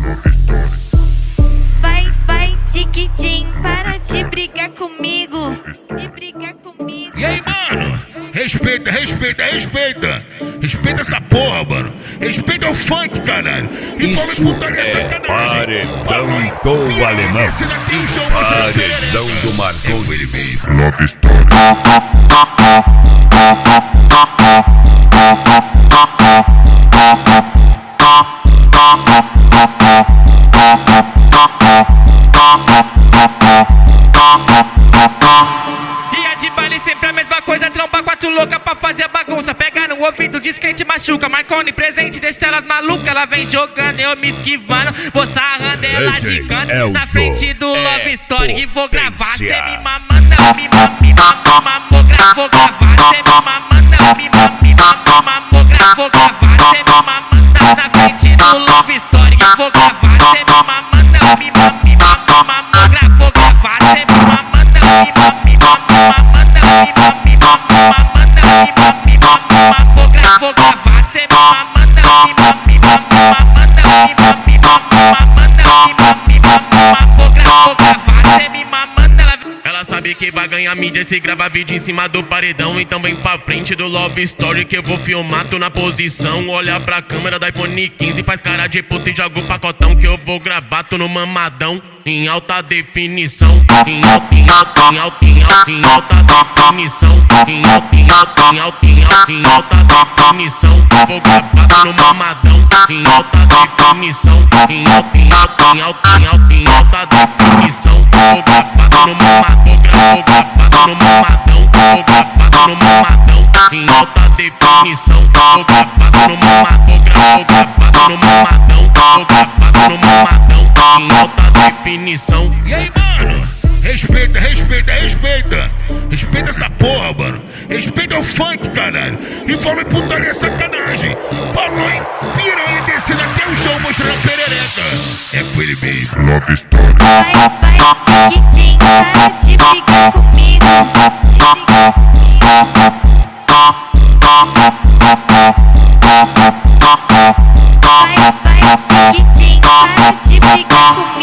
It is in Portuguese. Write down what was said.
Vai, tiquitim, para de brigar comigo. E aí, mano? Respeita essa porra, mano. Respeita o funk, caralho. E Isso é paredão do alemão e paredão do Marcos. Love Story. Dia de baile sempre a mesma coisa, tromba quatro louca pra fazer bagunça. Pega no ouvido, diz quem te machuca. Marconi presente, deixa elas malucas. Ela vem jogando, eu me esquivando. Vou sarrando ela de canto na frente do Love Story. E vou gravar, cê me mamando, mamografo, vou gravar. Cê me mamando, mamografo, vou gravar. Cê me mamando na frente do Love Story. E vou gravar, cê me mamando, mamografo, vou gravar. Cê me mamando, vou gravar, cê me mamanda, vou gravar, cê me mamanda. Ela sabe que vai ganhar mídia se grava vídeo em cima do paredão. Então vem pra frente do Love Story que eu vou filmar tu na posição. Olha pra câmera do iPhone 15, faz cara de puta e joga o pacotão que eu vou gravar tu no mamadão. Em alta definição, em alta definição, em alta definição, vou gravar tu no mamadão. Em alta definição, em alta definição, vou gravar tu no mamadão, vou gravar tu no mamadão, vou gravar tu no mamadão. Em alta definição, vou gravar tu no mamadão, vou gravar tu no mamadão, vou gravar tu no mamadão. Em alta definição. E aí, mano? Respeita essa porra, mano. Respeita o funk, caralho. E falou em putaria, sacanagem. Falou em piranha descendo até o chão mostrando perereca. É com ele mesmo. Love Story. Vai, tiquitim, para de brigar comigo. Vai, tiquitim, para de brigar comigo.